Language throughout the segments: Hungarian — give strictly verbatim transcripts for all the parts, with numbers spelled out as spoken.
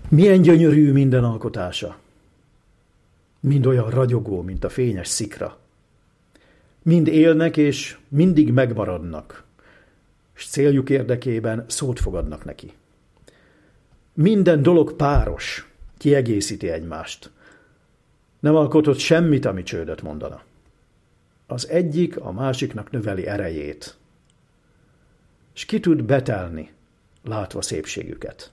Milyen gyönyörű minden alkotása. Mind olyan ragyogó, mint a fényes szikra. Mind élnek és mindig megmaradnak, s céljuk érdekében szót fogadnak neki. Minden dolog páros, kiegészíti egymást. Nem alkotott semmit, ami csődöt mondana. Az egyik a másiknak növeli erejét, s ki tud betelni, látva szépségüket.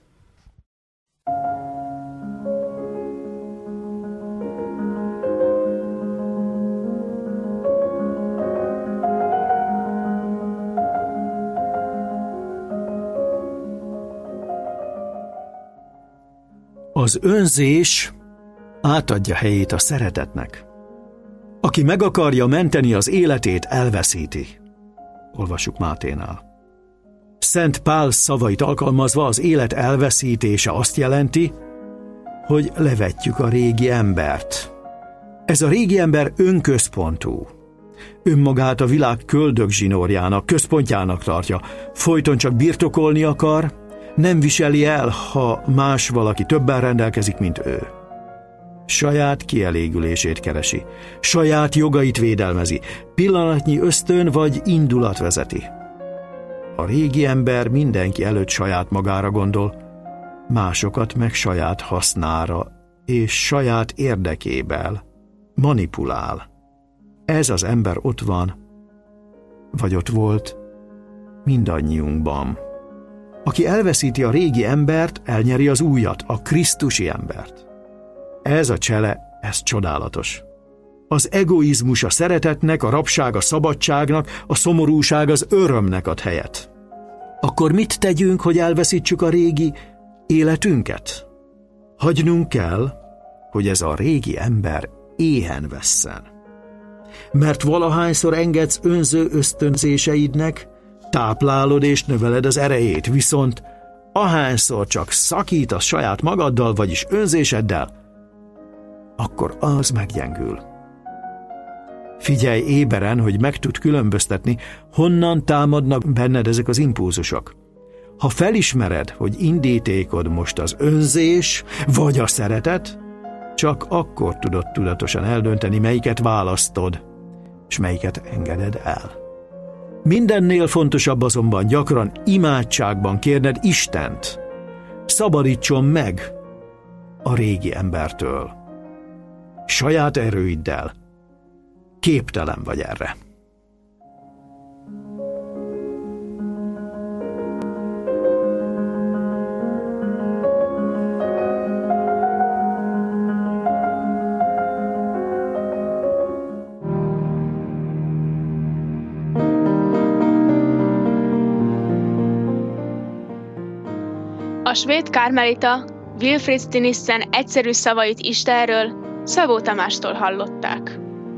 Az önzés átadja helyét a szeretetnek. Aki meg akarja menteni az életét, elveszíti. Olvassuk Máténál. Szent Pál szavait alkalmazva az élet elveszítése azt jelenti, hogy levetjük a régi embert. Ez a régi ember önközpontú. Önmagát a világ köldögzsinórjának, központjának tartja. Folyton csak birtokolni akar, nem viseli el, ha más valaki többen rendelkezik, mint ő. Saját kielégülését keresi, saját jogait védelmezi, pillanatnyi ösztön vagy indulat vezeti. A régi ember mindenki előtt saját magára gondol, másokat meg saját hasznára és saját érdekével manipulál. Ez az ember ott van, vagy ott volt mindannyiunkban. Aki elveszíti a régi embert, elnyeri az újat, a krisztusi embert. Ez a csele, ez csodálatos. Az egoizmus a szeretetnek, a rabság a szabadságnak, a szomorúság az örömnek ad helyet. Akkor mit tegyünk, hogy elveszítsük a régi életünket? Hagynunk kell, hogy ez a régi ember éhen vesszen. Mert valahányszor engedsz önző ösztönzéseidnek, táplálod és növeled az erejét, viszont ahányszor csak szakítasz saját magaddal, vagyis önzéseddel, akkor az meggyengül. Figyelj éberen, hogy meg tud különböztetni, honnan támadnak benned ezek az impulzusok. Ha felismered, hogy indítékod most az önzés vagy a szeretet, csak akkor tudod tudatosan eldönteni, melyiket választod, és melyiket engeded el. Mindennél fontosabb azonban gyakran imádságban kérned Istent, szabadítson meg a régi embertől. Saját erőiddel képtelen vagy erre. A svéd kármelita Wilfrid Stinissen egyszerű szavait Istenről Szabó Tamástól hallották.